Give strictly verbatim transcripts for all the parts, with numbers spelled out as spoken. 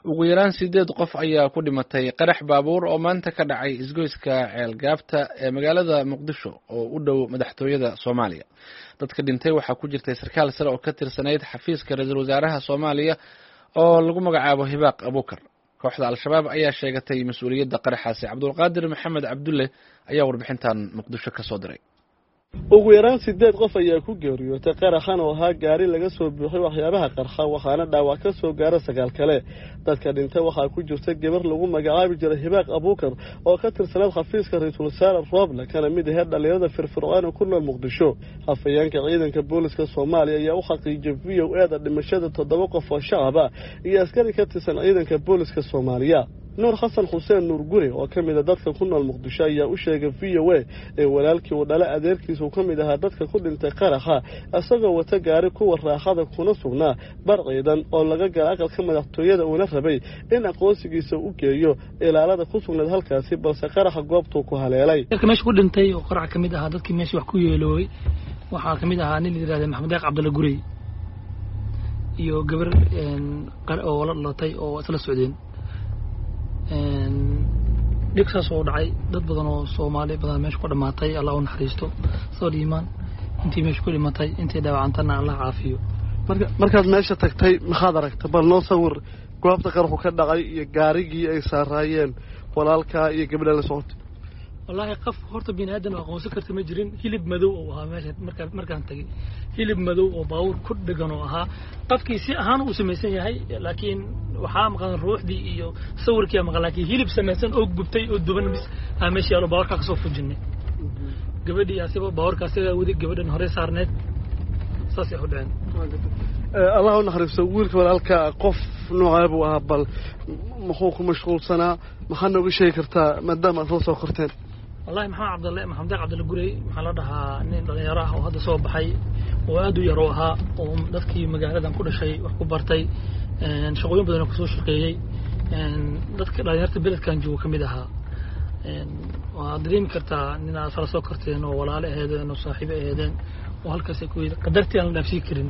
ugu yaraan sideed qof ayaa ku dhimatay qarax baabuur oo maanta ka dhacay isgoyska ceelgaabta ee magaalada muqdisho oo u dhow madaxtooyada Soomaaliya. dadka dhintay waxaa ku jirtay sarkaal sare oo ka tirsanayd xafiiska ra'iisul wasaaraha Soomaaliya oo lagu magacaabo Hibaaq Abuukar. kooxda Al-Shabaab ayaa sheegatay mas'uuliyadda qaraxaasi. Cabdulqaadir Maxamed Cabdulle ayaa warbixintan Muqdisho ka soo diray. ugu yaraan sideed qof ayaa ku geeriyootay qaraxan oo ahaa gaari laga soo buuxay waxyaabaha qarxa waxaana dhaawac ka soo gaaray sagaal kale. dadka dhintay waxaa ku jirta gabar lagu magacaabi jiray Hibaaq Abuukar oo ka tirsanaa xafiiska ra'iisul wasaaraha Rooble kana mid ah dhalinyarada firfircoon ku nool Muqdisho. Afayeenka ciidanka booliska Soomaaliya ayaa u xaqiijiyay V O A da dhimashada toddoba qof oo shacab ah iyo askari ka tirsan ciidanka booliska Soomaaliya. nuur xasan xuseen nuur guri oo ka mid ah dadka ku nool Muqdisho ayaa u sheegay V O A ee walaalkii uu dhalay adeerkiisu ka mid ahaa dadka ku dhintay qaraxa asagoo wata gaari kuwa raaxada kuna sugnaa bar ciidan oo laga galay aqalka madaxtooyada uuna rabay in aqoonsigiisa u geeyo ilaalada ku sugnayd halkaasi balse qaraxa goobtuu ku haleelay. dadka meesha ku dhintay oo qarax ka mid ahaa dadkii meesha wax ku yeelooy waxaa ka mid ahaa nin la yiraahdo Maxamed Deeq Cabdulle Gurey iyo gabar qar oo la latay oo isla socdeen dhigsaas oo dhacay dad badan oo Soomaali badan meesha ku dhamaatay Allah u naxariisto soo dhiimaan intii meesha ku dhimatay intii dhaawacantana Allah caafiyo. marka markaad meesha tagtay maxaad aragtay bal noo sawir goobta qarxu ka dhacay iyo gaarigii ay saarayeen walaalka iyo gabadha la socotay. wallahi qaf horta bini'aadan aqoonsi karta ma jirin hilib madow oo ahaa meesha markaan markaan tagay hilib madow oo baawur ku dhagan oo ahaa qafkii si ahaan uu sameeysan yahay laakiin waxaa maqan ruuxdii iyo sawirkii maqan laakiin hilib sameeysan oo gubtay oo duban bis ah meesha yaalo baawurka ka soo fujinay gabadhii asiba baawurka sida wadi gabadhan hore saarneed saas ay u dhaceen. Allah u naxariisto wiilka walaalka qof noocaab u ah bal muxuu ku mashquulsanaa maxaa nooga sheegi kartaa maadaama aad soo korteen. والله محمد عبد الله محمد عبد الله Gurey maxaa la dhahaa nin dhalinyaro ah oo hadda soo baxay oo aad u yar oo ahaa oo dadkii magaaladan ku dhashay wax ku bartay een shaqooyin badan ku soo shaqeeyay een dadka dhalinyarada beledkan jooga kamid ahaa een waa dareemi kartaa nin aad soo korteen oo walaalo ahaydeen oo saaxiibo ahaydeen oo halkaas ay ku qadartii aan la dhaafsi karin.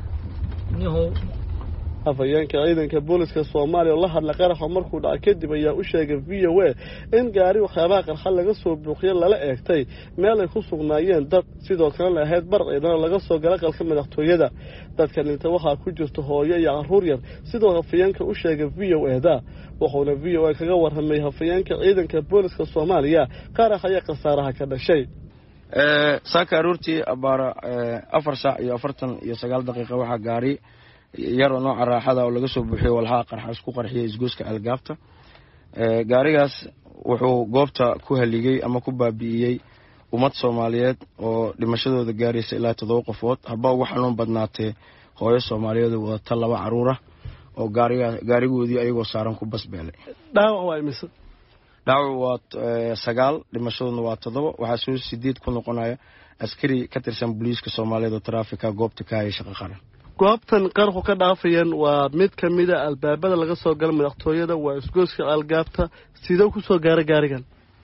niho afayeenka ciidanka booliska Soomaaliya oo la hadla qaraxa markuu dhacay kadib ayaa u sheegay V O A in gaari waxyaabaha qarxa laga soo buuqiyay lala eegtay meel ay ku sugnaayeen dad sidoo kale la ahayd bar ciidan laga soo galay qalka madaxtooyada. dadka inta waxaa ku jirta hooyo iyo caruur yar sidoo afayeenka u sheegay V O A da wuxuuna V O A kaga warramay afayeenka ciidanka booliska Soomaaliya qaraxa iyo qasaaraha ka dhashay. ee saaka aroortii abaara afar saac iyo afartan iyo sagaal daqiiqo waxa gaari yar oo nooca raaxada oo laga soo buuxiyay walxaha qarxa isku qarxiyay isgooska Algaabta. ee gaarigaas wuxuu goobta ku haligay ama ku baabi'iyay ummad Soomaaliyeed oo dhimashadooda gaaraysa ilaa toddoba qofood haba waxa loo badnaatay hooyo Soomaaliyeed oo wata laba caruur ah oo gaariga gaarigoodii ayagoo saaran ku basbeelay. dhaawac waa imise dhaawac waa sagaal dhimashaduna waa toddoba waxa soo sideed ku noqonaya askari ka tirsan booliiska Soomaaliyeed oo traafika goobta ka hayay shaqo qaran. goobtan qarxu ka dhaafayeen waa mid ka mid ah albaabada laga soo galay madaxtooyada waa isgooska Algaabta sidoo ku soo gaaray gaarigan.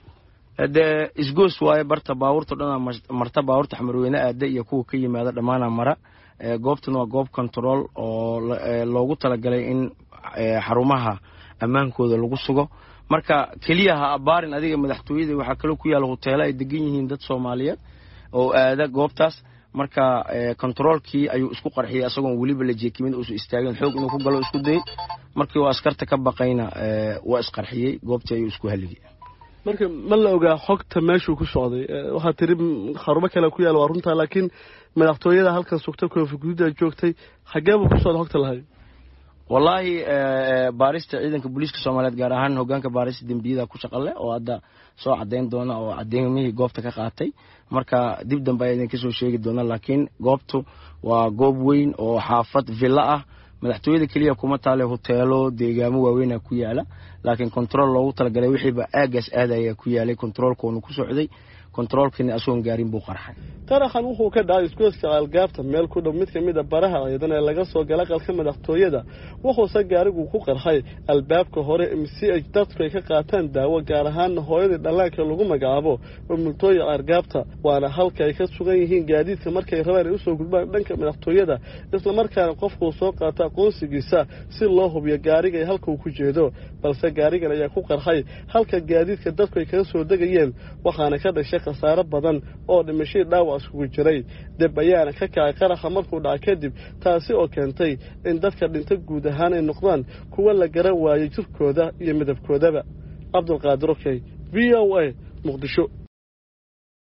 hada isgoos waaye barta baawurta dhan marta baawurta xamarweyne aada iyo kuwa ka yimaada dhamaana mara. goobtan waa goob control oo loogu talagalay in xarumaha amaankooda lagu sugo marka kaliya ha abaarin adiga madaxtooyada waxa kale ku yaal hoteelo ay degan yihiin dad Soomaaliyeed oo aada goobtaas marka controlkii ayuu isku qarxiyay asagoo waliba la jeekimin oo istaagin xoog inuu ku galo isku day markii uu askarta ka baqayna waa isqarxiyay goobtii ayuu isku haligay. marka ma la ogaa xogta meeshuu ku socday waxa tiri xarumo kale ku yaal waa runta laakiin madaxtooyada halkan sugta koofi gudaha joogtay xageeba ku soo xogta lahayd. wallahi baarista ciidanka booliiska Soomaaliyeed gaar ahaan hoggaanka baarista dambiyada ku shaqale oo hadda soo cadeyn doona oo cadeymihii goobta ka qaatay marka dib dambe ay ka soo sheegi doona laakiin goobtu waa goob weyn oo xaafad villa ah madaxtooyada kaliya kuma taale hoteelo deegaamo waaweyn ku yaala laakiin control loogu talagalay wixii ba aagas aadaya ku yaalay controlkoonu ku socday kontaroolkiina asoon gaarin buu qarxay qaraxan wuxuu ka dhacay isgoyska ceelgaabta meel ku dhow mid ka mid a baraha ciidan ee laga soo gala qalka madaxtooyada wuxuuse gaarigu ku qarxay albaabka hore si ay dadku ay ka qaataan daawo gaar ahaanna hooyadii dhallaanka lagu magacaabo umultooya ceelgaabta waana halka ay ka sugan yihiin gaadiidka markay rabaan ay usoo gudbaan dhanka madaxtooyada islamarkaana qofkuu soo qaata aqoonsigiisa si loo hubiyo gaariga ay halka uu ku jeedo balse gaarigan ayaa ku qarxay halka gaadiidka dadku ay kaga soo degayeen waxaana ka dhashay khasaaro badan oo dhimashadii dhaawac isugu jiray deb ayaana ka kacay qaraxa markuu dhaca kadib taasi oo keentay in dadka dhinta guud ahaan ay noqdaan kuwa la garan waayay jirkooda iyo midabkoodaba cabdulqaadir okey v o a muqdisho